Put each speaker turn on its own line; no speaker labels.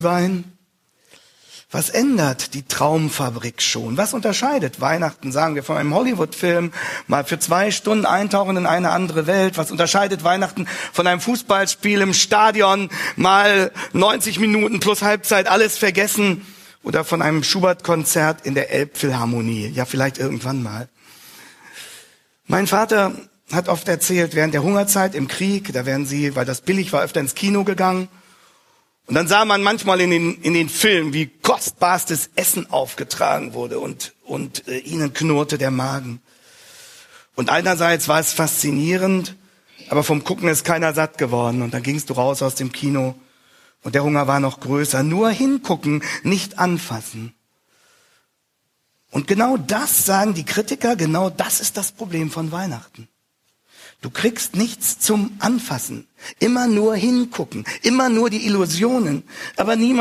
Wein. Was ändert die Traumfabrik schon? Was unterscheidet Weihnachten, sagen wir, von einem Hollywood-Film, mal für 2 Stunden eintauchen in eine andere Welt? Was unterscheidet Weihnachten von einem Fußballspiel im Stadion, mal 90 Minuten plus Halbzeit, alles vergessen? Oder von einem Schubert-Konzert in der Elbphilharmonie? Ja, vielleicht irgendwann mal. Mein Vater hat oft erzählt, während der Hungerzeit im Krieg, da wären sie, weil das billig war, öfter ins Kino gegangen. Und dann sah man manchmal in den Filmen, wie kostbarstes Essen aufgetragen wurde und ihnen knurrte der Magen. Und einerseits war es faszinierend, aber vom Gucken ist keiner satt geworden. Und dann gingst du raus aus dem Kino und der Hunger war noch größer. Nur hingucken, nicht anfassen. Und genau das, sagen die Kritiker, genau das ist das Problem von Weihnachten. Du kriegst nichts zum Anfassen. Immer nur hingucken. Immer nur die Illusionen. Aber niemand